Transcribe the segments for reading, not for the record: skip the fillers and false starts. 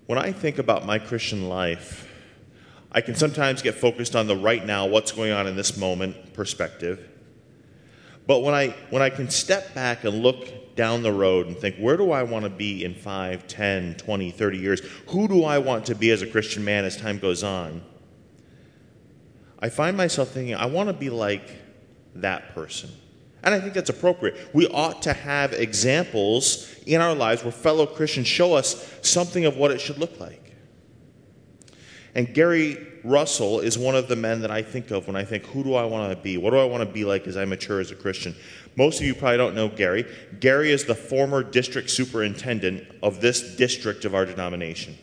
When I think about my Christian life, I can sometimes get focused on the right now, what's going on in this moment perspective. But when I can step back and look down the road and think, where do I want to be in 5, 10, 20, 30 years? Who do I want to be as a Christian man as time goes on? I find myself thinking, I want to be like that person. And I think that's appropriate. We ought to have examples in our lives where fellow Christians show us something of what it should look like. And Gary Russell is one of the men that I think of when I think, who do I want to be? What do I want to be like as I mature as a Christian? Most of you probably don't know Gary. Gary is the former district superintendent of this district of our denomination.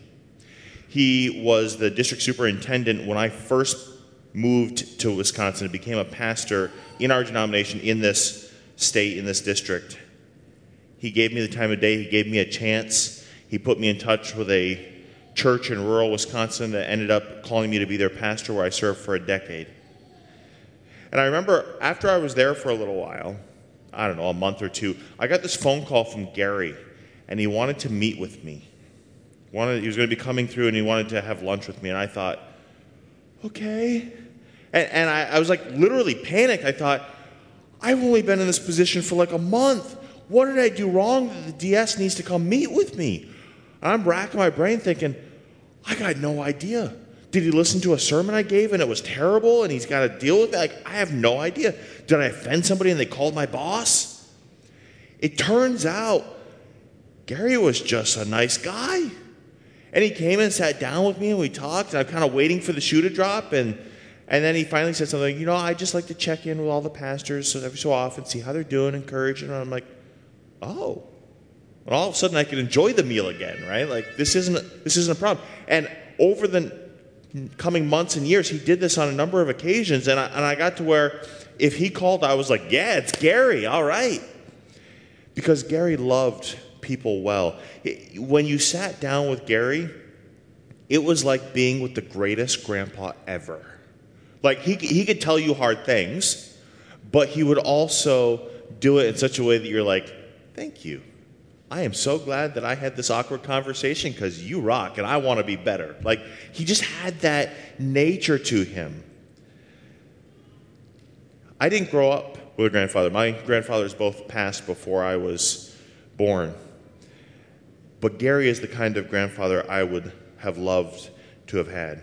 He was the district superintendent when I first moved to Wisconsin and became a pastor in our denomination in this state, in this district. He gave me the time of day. He gave me a chance. He put me in touch with a church in rural Wisconsin that ended up calling me to be their pastor, where I served for a decade. And I remember after I was there for a little while, I don't know, a month or two, I got this phone call from Gary, and he wanted to meet with me. He was going to be coming through, and he wanted to have lunch with me, and I thought, okay. And I was like literally panicked. I thought, I've only been in this position for like a month. What did I do wrong that the DS needs to come meet with me? I'm racking my brain thinking, I got no idea. Did he listen to a sermon I gave and it was terrible and he's got to deal with it? Like, I have no idea. Did I offend somebody and they called my boss? It turns out Gary was just a nice guy. And he came and sat down with me and we talked, and I'm kind of waiting for the shoe to drop, and then he finally said something, I just like to check in with all the pastors every so often, see how they're doing, encourage them. And I'm like, oh. And all of a sudden I could enjoy the meal again, right? Like, this isn't a problem. And over the coming months and years, he did this on a number of occasions, and I got to where if he called, I was like, yeah, it's Gary, all right. Because Gary loved people well. When you sat down with Gary, it was like being with the greatest grandpa ever. Like, he could tell you hard things, but he would also do it in such a way that you're like, thank you. I am so glad that I had this awkward conversation because you rock and I want to be better. Like, he just had that nature to him. I didn't grow up with a grandfather. My grandfathers both passed before I was born. But Gary is the kind of grandfather I would have loved to have had.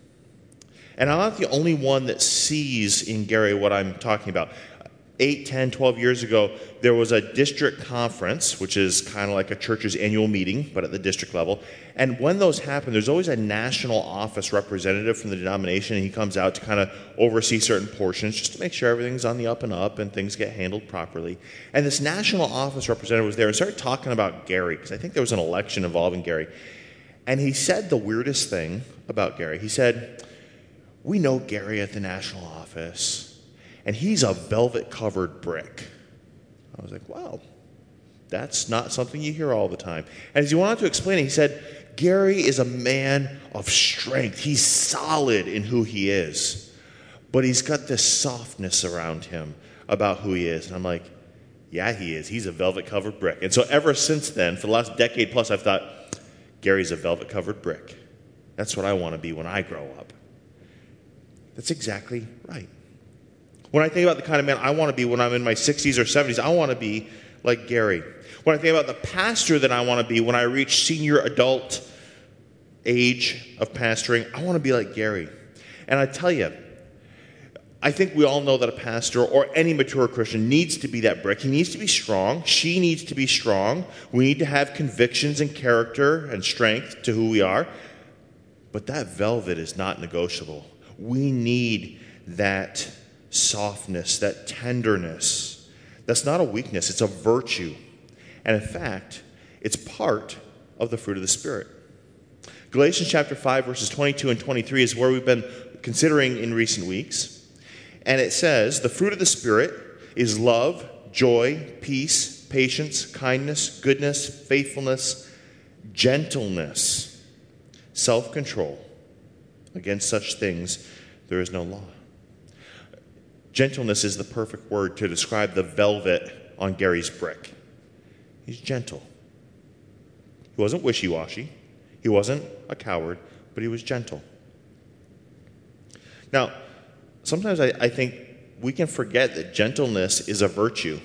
And I'm not the only one that sees in Gary what I'm talking about. 8, 10, 12 years ago, there was a district conference, which is kind of like a church's annual meeting, but at the district level. And when those happen, there's always a national office representative from the denomination, and he comes out to kind of oversee certain portions just to make sure everything's on the up and up and things get handled properly. And this national office representative was there and started talking about Gary, because I think there was an election involving Gary. And he said the weirdest thing about Gary. He said, we know Gary at the national office, and he's a velvet-covered brick. I was like, wow, that's not something you hear all the time. And as he went on to explain it, he said, Gary is a man of strength. He's solid in who he is. But he's got this softness around him about who he is. And I'm like, yeah, he is. He's a velvet-covered brick. And so ever since then, for the last decade plus, I've thought, Gary's a velvet-covered brick. That's what I want to be when I grow up. That's exactly right. When I think about the kind of man I want to be when I'm in my 60s or 70s, I want to be like Gary. When I think about the pastor that I want to be when I reach senior adult age of pastoring, I want to be like Gary. And I tell you, I think we all know that a pastor or any mature Christian needs to be that brick. He needs to be strong. She needs to be strong. We need to have convictions and character and strength to who we are. But that velvet is not negotiable. We need that softness, that tenderness. That's not a weakness, it's a virtue. And in fact, it's part of the fruit of the Spirit. Galatians chapter 5, verses 22 and 23 is where we've been considering in recent weeks. And it says, the fruit of the Spirit is love, joy, peace, patience, kindness, goodness, faithfulness, gentleness, self-control. Against such things there is no law. Gentleness is the perfect word to describe the velvet on Gary's brick. He's gentle. He wasn't wishy-washy. He He wasn't a coward, but he was gentle. Now, sometimes I think we can forget that gentleness is a virtue.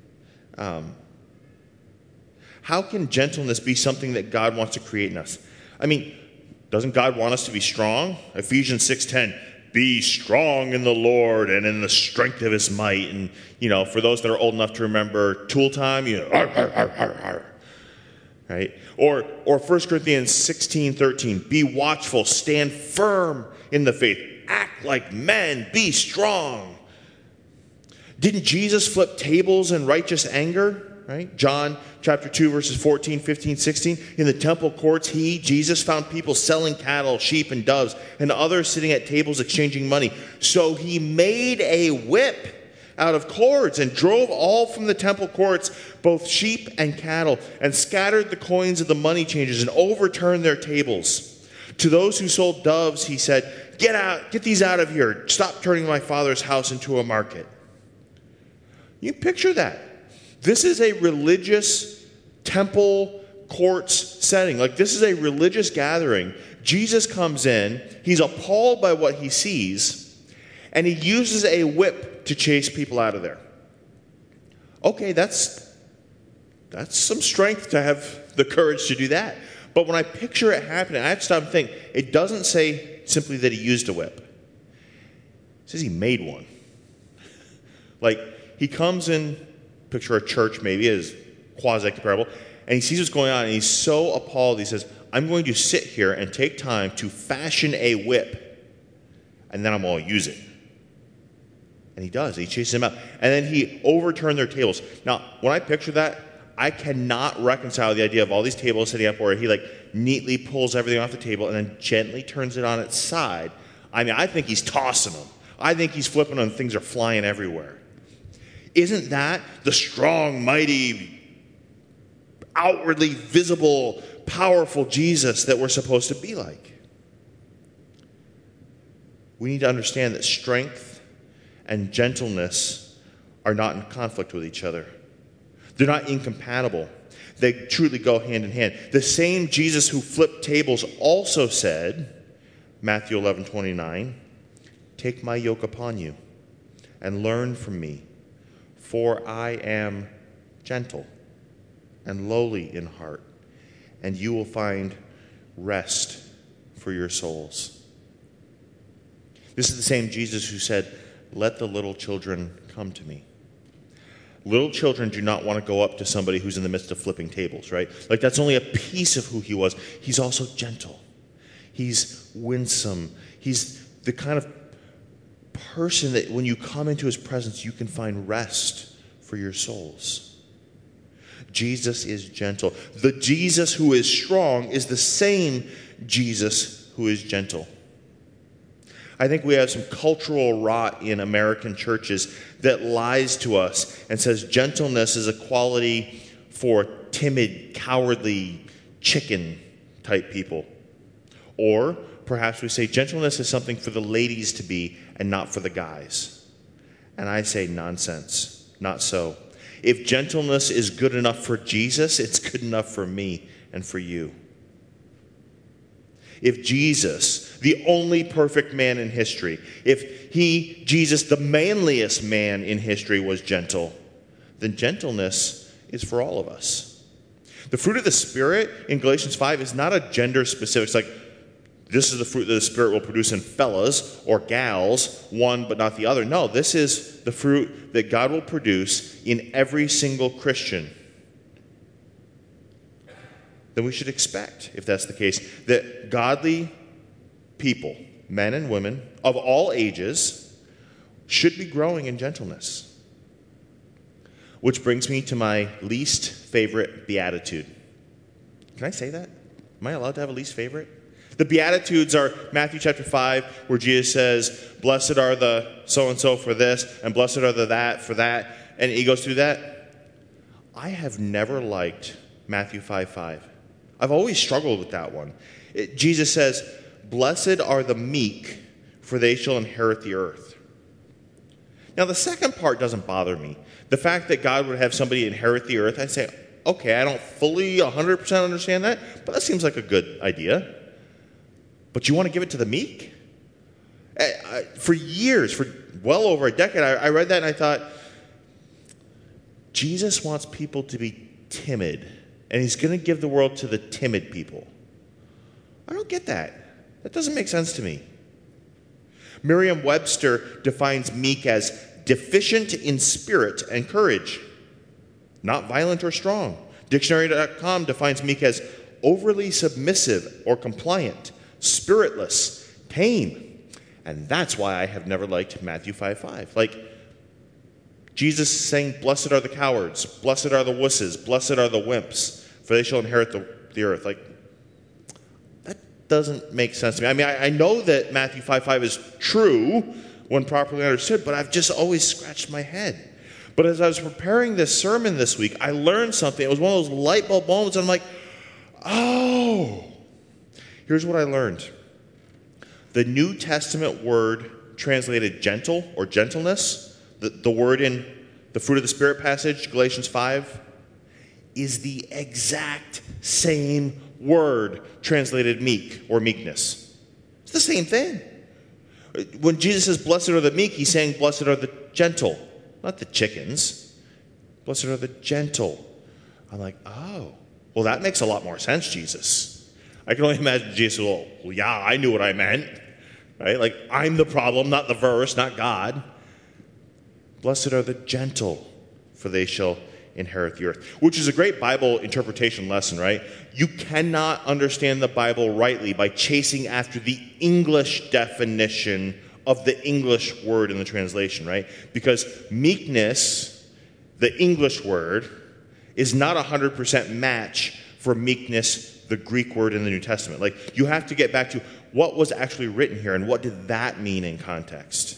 How can gentleness be something that God wants to create in us? I mean, doesn't God want us to be strong? Ephesians 6:10, be strong in the Lord and in the strength of his might. And, for those that are old enough to remember Tool Time, arr, arr, arr, arr, arr. Right? Or 1 Corinthians 16:13, be watchful, stand firm in the faith, act like men, be strong. Didn't Jesus flip tables in righteous anger? Right? John chapter 2, verses 14, 15, 16. In the temple courts, Jesus, found people selling cattle, sheep, and doves, and others sitting at tables exchanging money. So he made a whip out of cords and drove all from the temple courts, both sheep and cattle, and scattered the coins of the money changers and overturned their tables. To those who sold doves, he said, get these out of here. Stop turning my father's house into a market. You picture that. This is a religious temple courts setting. Like, this is a religious gathering. Jesus comes in. He's appalled by what he sees, and he uses a whip to chase people out of there. Okay, that's some strength to have the courage to do that. But when I picture it happening, I have to stop and think. It doesn't say simply that he used a whip. It says he made one. Like, he comes in, picture a church maybe as quasi-comparable, and he sees what's going on, and he's so appalled, he says, I'm going to sit here and take time to fashion a whip, and then I'm going to use it. And he does. He chases him out. And then he overturned their tables. Now, when I picture that, I cannot reconcile the idea of all these tables sitting up where he neatly pulls everything off the table and then gently turns it on its side. I mean, I think he's tossing them. I think he's flipping them and things are flying everywhere. Isn't that the strong, mighty, outwardly visible, powerful Jesus that we're supposed to be like? We need to understand that strength and gentleness are not in conflict with each other. They're not incompatible. They truly go hand in hand. The same Jesus who flipped tables also said, Matthew 11:29, take my yoke upon you and learn from me. For I am gentle and lowly in heart, and you will find rest for your souls. This is the same Jesus who said, let the little children come to me. Little children do not want to go up to somebody who's in the midst of flipping tables, right? Like, that's only a piece of who he was. He's also gentle. He's winsome. He's the kind of person that when you come into his presence, you can find rest for your souls. Jesus is gentle. The Jesus who is strong is the same Jesus who is gentle. I think we have some cultural rot in American churches that lies to us and says gentleness is a quality for timid, cowardly, chicken type people. Or perhaps we say gentleness is something for the ladies to be and not for the guys. And I say nonsense. Not so. If gentleness is good enough for Jesus, it's good enough for me and for you. If Jesus, the only perfect man in history, if he, Jesus, the manliest man in history, was gentle, then gentleness is for all of us. The fruit of the Spirit in Galatians 5 is not a gender specific. It's like, this is the fruit that the Spirit will produce in fellas or gals, one but not the other. No, this is the fruit that God will produce in every single Christian. Then we should expect, if that's the case, that godly people, men and women of all ages, should be growing in gentleness. Which brings me to my least favorite beatitude. Can I say that? Am I allowed to have a least favorite? The Beatitudes are Matthew chapter 5, where Jesus says, blessed are the so-and-so for this, and blessed are the that for that. And he goes through that. I have never liked Matthew 5:5. I've always struggled with that one. Jesus says, blessed are the meek, for they shall inherit the earth. Now, the second part doesn't bother me. The fact that God would have somebody inherit the earth, I say, okay, I don't fully 100% understand that, but that seems like a good idea. But you want to give it to the meek? For years, for well over a decade, I read that and I thought, Jesus wants people to be timid, and he's going to give the world to the timid people. I don't get that. That doesn't make sense to me. Merriam-Webster defines meek as deficient in spirit and courage, not violent or strong. Dictionary.com defines meek as overly submissive or compliant, spiritless, tame. And that's why I have never liked Matthew 5:5. Like, Jesus saying, blessed are the cowards, blessed are the wusses, blessed are the wimps, for they shall inherit the earth. Like, that doesn't make sense to me. I mean, I know that Matthew 5:5 is true when properly understood, but I've just always scratched my head. But as I was preparing this sermon this week, I learned something. It was one of those light bulb moments, and I'm like, oh, here's what I learned. The New Testament word translated gentle or gentleness, the word in the fruit of the Spirit passage, Galatians 5, is the exact same word translated meek or meekness. It's the same thing. When Jesus says, blessed are the meek, he's saying, blessed are the gentle, not the chickens. Blessed are the gentle. I'm like, oh, well, that makes a lot more sense, Jesus. I can only imagine Jesus, well, yeah, I knew what I meant. Right? Like, I'm the problem, not the verse, not God. Blessed are the gentle, for they shall inherit the earth. Which is a great Bible interpretation lesson, right? You cannot understand the Bible rightly by chasing after the English definition of the English word in the translation, right? Because meekness, the English word, is not a 100% match for meekness, the Greek word in the New Testament. Like, you have to get back to what was actually written here and what did that mean in context.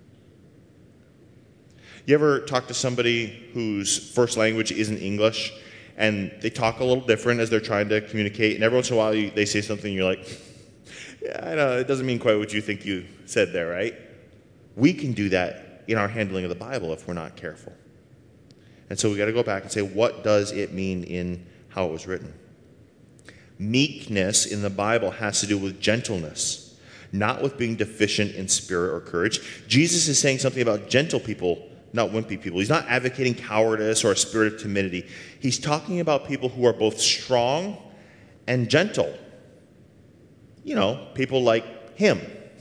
You ever talk to somebody whose first language isn't English and they talk a little different as they're trying to communicate, and every once in a while they say something and you're like, yeah, I know, it doesn't mean quite what you think you said there, right? We can do that in our handling of the Bible if we're not careful. And so we got to go back and say, what does it mean in how it was written? Meekness in the Bible has to do with gentleness, not with being deficient in spirit or courage. Jesus is saying something about gentle people, not wimpy people. He's not advocating cowardice or a spirit of timidity. He's talking about people who are both strong and gentle. You know, people like him.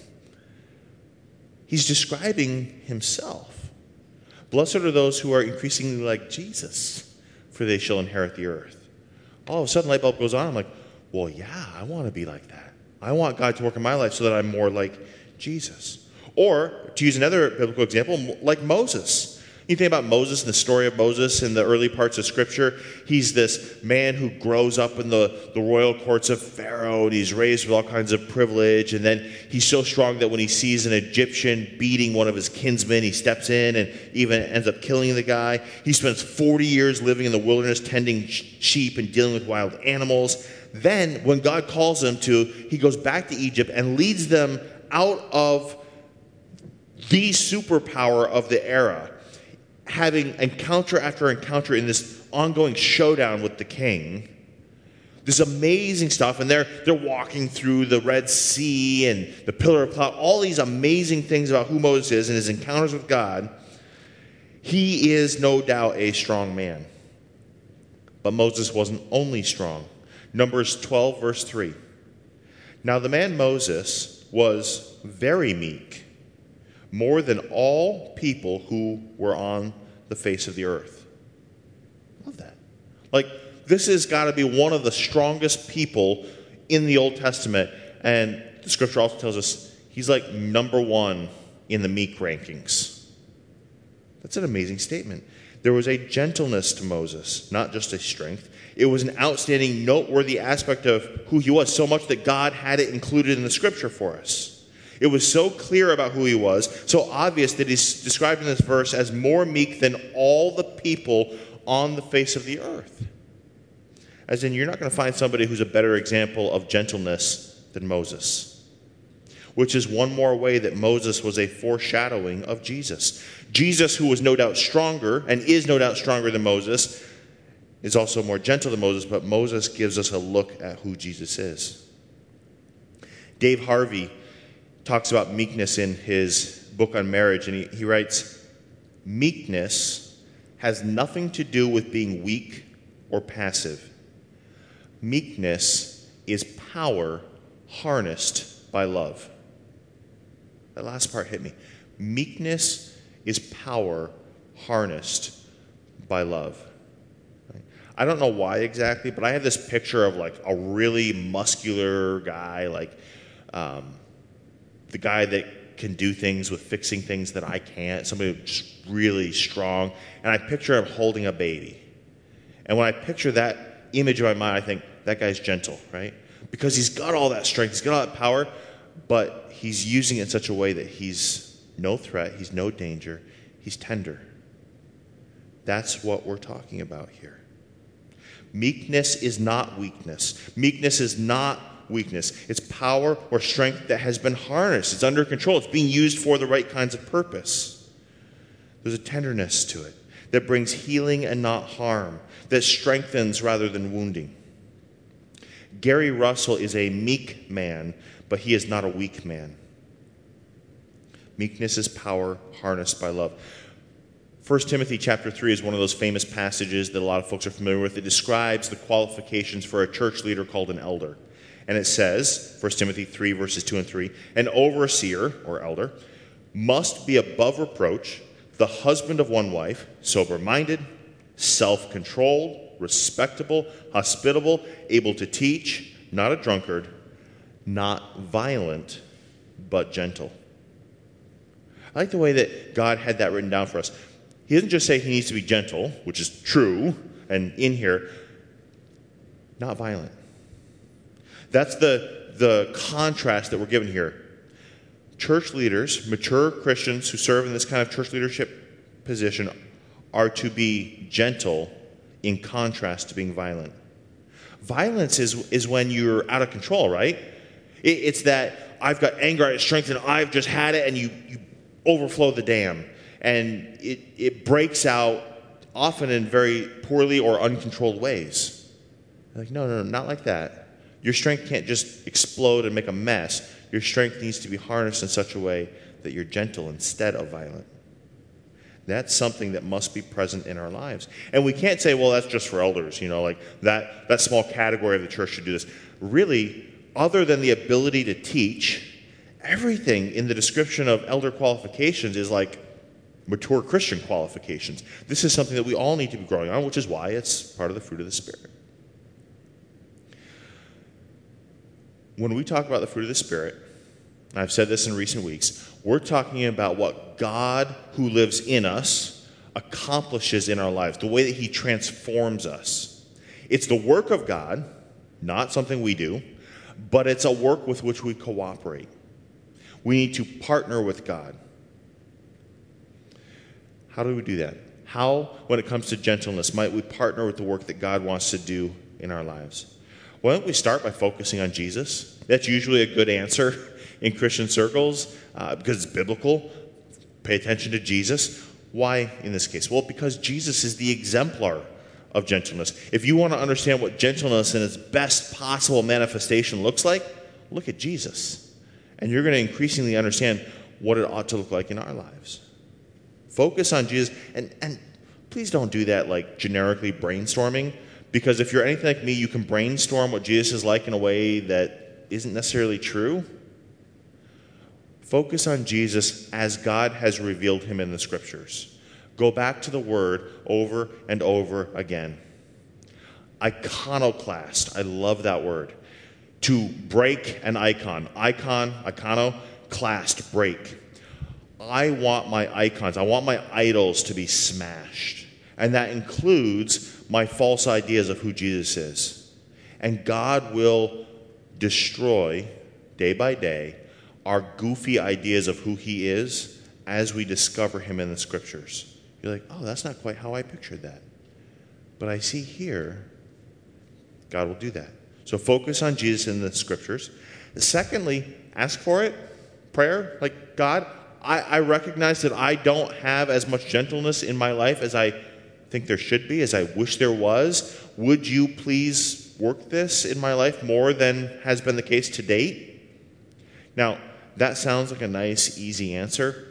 He's describing himself. Blessed are those who are increasingly like Jesus, for they shall inherit the earth. All of a sudden, light bulb goes on. I'm like, well, yeah, I want to be like that. I want God to work in my life so that I'm more like Jesus. Or, to use another biblical example, like Moses. You think about Moses and the story of Moses in the early parts of Scripture. He's this man who grows up in the royal courts of Pharaoh, and he's raised with all kinds of privilege. And then he's so strong that when he sees an Egyptian beating one of his kinsmen, he steps in and even ends up killing the guy. He spends 40 years living in the wilderness, tending sheep and dealing with wild animals. Then, when God calls him to, he goes back to Egypt and leads them out of the superpower of the era, having encounter after encounter in this ongoing showdown with the king. This amazing stuff, and they're walking through the Red Sea and the pillar of cloud, all these amazing things about who Moses is and his encounters with God. He is no doubt a strong man. But Moses wasn't only strong. Numbers 12, verse 3. Now the man Moses was very meek, more than all people who were on the face of the earth. Love that. Like, this has got to be one of the strongest people in the Old Testament. And the scripture also tells us he's like number one in the meek rankings. That's an amazing statement. There was a gentleness to Moses, not just a strength. It was an outstanding, noteworthy aspect of who he was, so much that God had it included in the scripture for us. It was so clear about who he was, so obvious that he's described in this verse as more meek than all the people on the face of the earth. As in, you're not going to find somebody who's a better example of gentleness than Moses. Which is one more way that Moses was a foreshadowing of Jesus. Jesus, who was no doubt stronger, and is no doubt stronger than Moses, is also more gentle than Moses, but Moses gives us a look at who Jesus is. Dave Harvey talks about meekness in his book on marriage, and he writes, meekness has nothing to do with being weak or passive. Meekness is power harnessed by love. That last part hit me. Meekness is power harnessed by love. I don't know why exactly, but I have this picture of like a really muscular guy, like the guy that can do things with fixing things that I can't, somebody just really strong, and I picture him holding a baby. And when I picture that image in my mind, I think, that guy's gentle, right? Because he's got all that strength, he's got all that power, but he's using it in such a way that he's no threat, he's no danger, he's tender. That's what we're talking about here. Meekness is not weakness. Meekness is not weakness. It's power or strength that has been harnessed. It's under control. It's being used for the right kinds of purpose. There's a tenderness to it that brings healing and not harm, that strengthens rather than wounding. Gary Russell is a meek man, but he is not a weak man. Meekness is power harnessed by love. 1 Timothy chapter 3 is one of those famous passages that a lot of folks are familiar with. It describes the qualifications for a church leader called an elder. And it says, 1 Timothy 3, verses 2 and 3, an overseer, or elder, must be above reproach, the husband of one wife, sober-minded, self-controlled, respectable, hospitable, able to teach, not a drunkard, not violent, but gentle. I like the way that God had that written down for us. He doesn't just say he needs to be gentle, which is true, and in here, not violent. That's the contrast that we're given here. Church leaders, mature Christians who serve in this kind of church leadership position are to be gentle in contrast to being violent. Violence is when you're out of control, right? It's that I've got anger, I have strength, and I've just had it, and you overflow the dam. And it breaks out often in very poorly or uncontrolled ways. Like, no, not like that. Your strength can't just explode and make a mess. Your strength needs to be harnessed in such a way that you're gentle instead of violent. That's something that must be present in our lives. And we can't say, well, that's just for elders, like that small category of the church should do this. Really, other than the ability to teach, everything in the description of elder qualifications is like mature Christian qualifications. This is something that we all need to be growing on, which is why it's part of the fruit of the Spirit. When we talk about the fruit of the Spirit, and I've said this in recent weeks, we're talking about what God, who lives in us, accomplishes in our lives, the way that he transforms us. It's the work of God, not something we do, but it's a work with which we cooperate. We need to partner with God. How do we do that? How, when it comes to gentleness, might we partner with the work that God wants to do in our lives? Why don't we start by focusing on Jesus? That's usually a good answer in Christian circles because it's biblical. Pay attention to Jesus. Why in this case? Well, because Jesus is the exemplar of gentleness. If you want to understand what gentleness in its best possible manifestation looks like, look at Jesus. And you're going to increasingly understand what it ought to look like in our lives. Focus on Jesus. And please don't do that like generically brainstorming, because if you're anything like me, you can brainstorm what Jesus is like in a way that isn't necessarily true. Focus on Jesus as God has revealed him in the Scriptures. Go back to the Word over and over again. Iconoclast. I love that word. To break an icon. Iconoclast, break. I want my icons, I want my idols to be smashed. And that includes my false ideas of who Jesus is. And God will destroy, day by day, our goofy ideas of who he is as we discover him in the Scriptures. You're like, oh, that's not quite how I pictured that. But I see here, God will do that. So focus on Jesus in the Scriptures. Secondly, ask for it. Prayer, like, God, I recognize that I don't have as much gentleness in my life as I think there should be, as I wish there was. Would you please work this in my life more than has been the case to date? Now, that sounds like a nice, easy answer.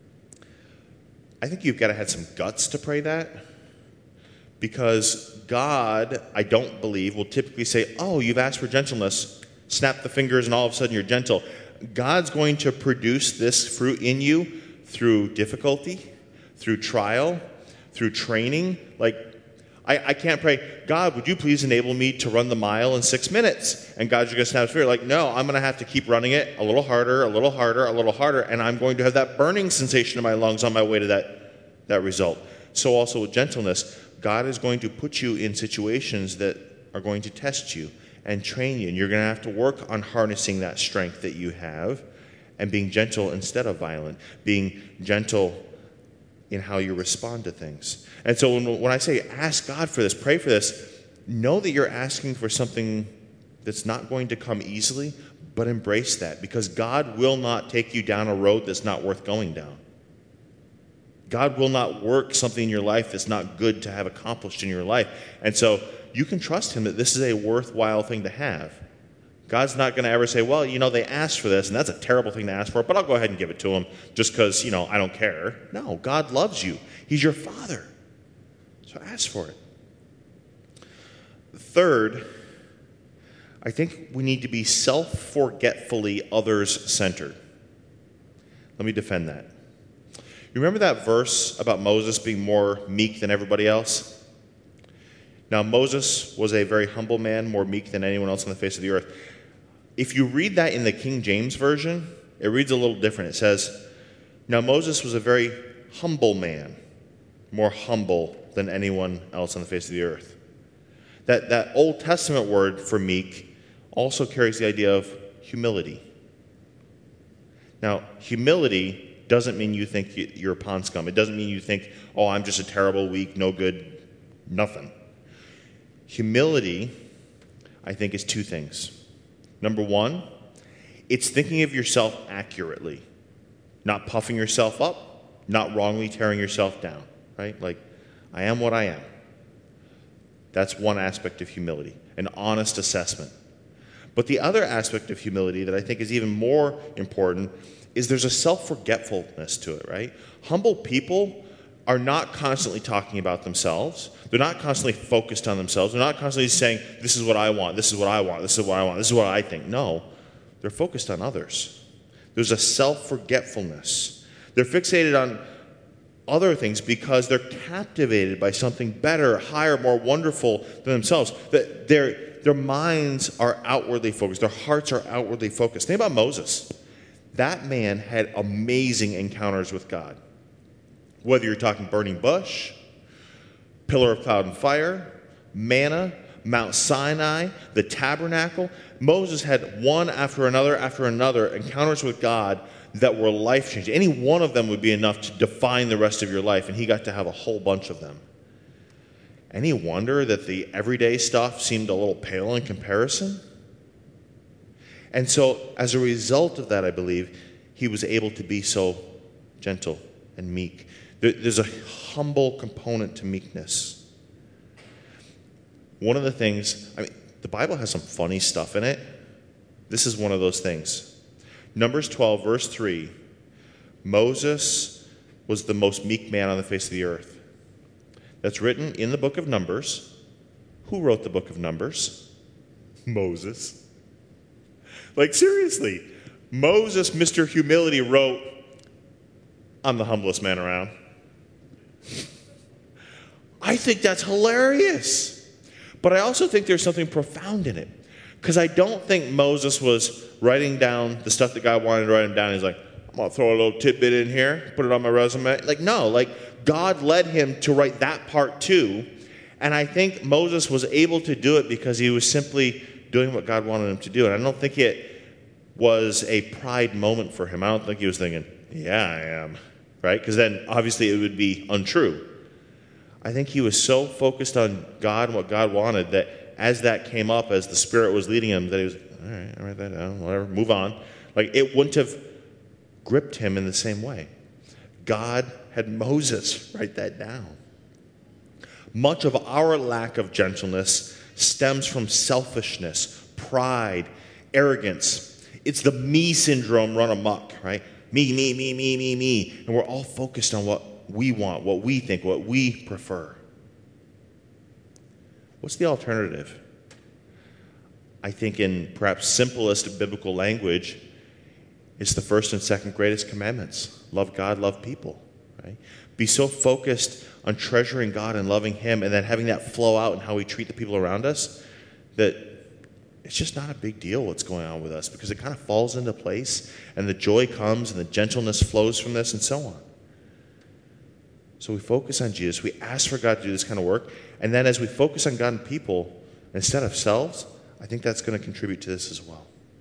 I think you've got to have some guts to pray that, because God, I don't believe, will typically say, oh, you've asked for gentleness, snap the fingers and all of a sudden you're gentle. God's going to produce this fruit in you through difficulty, through trial, through training. Like, I can't pray, God, would you please enable me to run the mile in 6 minutes? And God's going to snap his finger. Like, no, I'm going to have to keep running it a little harder, a little harder, a little harder, and I'm going to have that burning sensation in my lungs on my way to that result. So also with gentleness, God is going to put you in situations that are going to test you and train you. And you're going to have to work on harnessing that strength that you have and being gentle instead of violent, being gentle in how you respond to things. And so when I say ask God for this, pray for this, know that you're asking for something that's not going to come easily, but embrace that, because God will not take you down a road that's not worth going down. God will not work something in your life that's not good to have accomplished in your life. And so you can trust him that this is a worthwhile thing to have. God's not going to ever say, well, they asked for this, and that's a terrible thing to ask for, but I'll go ahead and give it to them just because, I don't care. No, God loves you. He's your Father. So ask for it. Third, I think we need to be self-forgetfully others-centered. Let me defend that. You remember that verse about Moses being more meek than everybody else? Now, Moses was a very humble man, more meek than anyone else on the face of the earth. If you read that in the King James Version, it reads a little different. It says, now Moses was a very humble man, more humble than anyone else on the face of the earth. That Old Testament word for meek also carries the idea of humility. Now, humility doesn't mean you think you're a pond scum. It doesn't mean you think, oh, I'm just a terrible, weak, no good, nothing. Humility, I think, is two things. Number one, it's thinking of yourself accurately, not puffing yourself up, not wrongly tearing yourself down, right? Like, I am what I am. That's one aspect of humility, an honest assessment. But the other aspect of humility that I think is even more important is there's a self-forgetfulness to it, right? Humble people are not constantly talking about themselves. They're not constantly focused on themselves. They're not constantly saying, this is what I want, this is what I want, this is what I want, this is what I think. No, they're focused on others. There's a self-forgetfulness. They're fixated on other things because they're captivated by something better, higher, more wonderful than themselves. That their minds are outwardly focused. Their hearts are outwardly focused. Think about Moses. That man had amazing encounters with God. Whether you're talking burning bush, pillar of cloud and fire, manna, Mount Sinai, the tabernacle, Moses had one after another encounters with God that were life-changing. Any one of them would be enough to define the rest of your life, and he got to have a whole bunch of them. Any wonder that the everyday stuff seemed a little pale in comparison? And so, as a result of that, I believe, he was able to be so gentle and meek. There's a humble component to meekness. One of the things, the Bible has some funny stuff in it. This is one of those things. Numbers 12, verse 3, Moses was the most meek man on the face of the earth. That's written in the book of Numbers. Who wrote the book of Numbers? Moses. Like, seriously, Moses, Mr. Humility, wrote, I'm the humblest man around. I think that's hilarious. But I also think there's something profound in it. Because I don't think Moses was writing down the stuff that God wanted to write him down. He's like, I'm going to throw a little tidbit in here, put it on my resume. No, God led him to write that part too. And I think Moses was able to do it because he was simply doing what God wanted him to do. And I don't think it was a pride moment for him. I don't think he was thinking, yeah, I am, right? Because then obviously it would be untrue. I think he was so focused on God and what God wanted that as that came up, as the Spirit was leading him, that he was, all right, I'll write that down, whatever, move on. It wouldn't have gripped him in the same way. God had Moses write that down. Much of our lack of gentleness stems from selfishness, pride, arrogance. It's the me syndrome run amok, right? Me, me, me, me, me, me. And we're all focused on what we want, what we think, what we prefer. What's the alternative? I think in perhaps simplest biblical language, it's the first and second greatest commandments. Love God, love people, right? Be so focused on treasuring God and loving Him and then having that flow out in how we treat the people around us that it's just not a big deal what's going on with us because it kind of falls into place and the joy comes and the gentleness flows from this and so on. So we focus on Jesus. We ask for God to do this kind of work. And then as we focus on God and people instead of selves, I think that's going to contribute to this as well.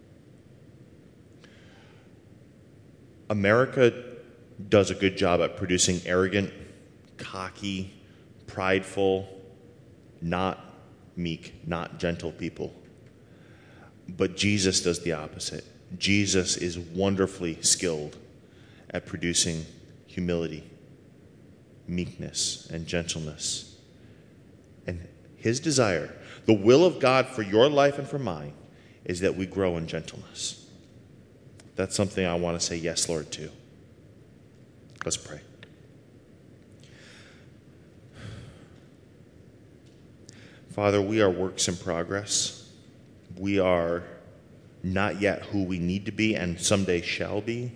America does a good job at producing arrogant, cocky, prideful, not meek, not gentle people. But Jesus does the opposite. Jesus is wonderfully skilled at producing humility, meekness, and gentleness. And His desire, the will of God for your life and for mine, is that we grow in gentleness. That's something I want to say yes, Lord, to. Let's pray. Father, we are works in progress. We are not yet who we need to be and someday shall be.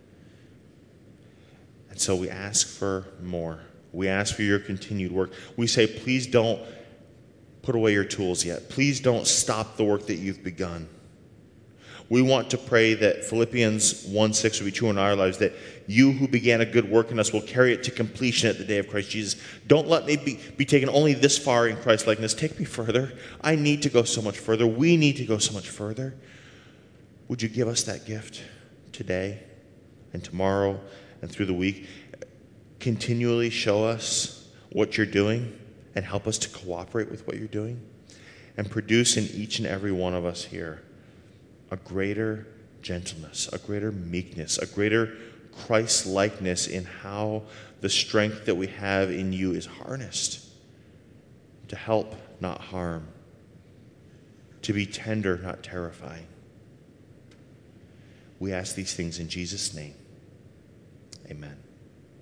And so we ask for more. We ask for your continued work. We say, please don't put away your tools yet. Please don't stop the work that you've begun. We want to pray that Philippians 1:6 will be true in our lives, that you who began a good work in us will carry it to completion at the day of Christ Jesus. Don't let me be taken only this far in Christ likeness. Take me further. I need to go so much further. We need to go so much further. Would you give us that gift today and tomorrow and through the week? Continually show us what you're doing and help us to cooperate with what you're doing and produce in each and every one of us here a greater gentleness, a greater meekness, a greater Christ-likeness in how the strength that we have in you is harnessed to help, not harm, to be tender, not terrifying. We ask these things in Jesus' name. Amen.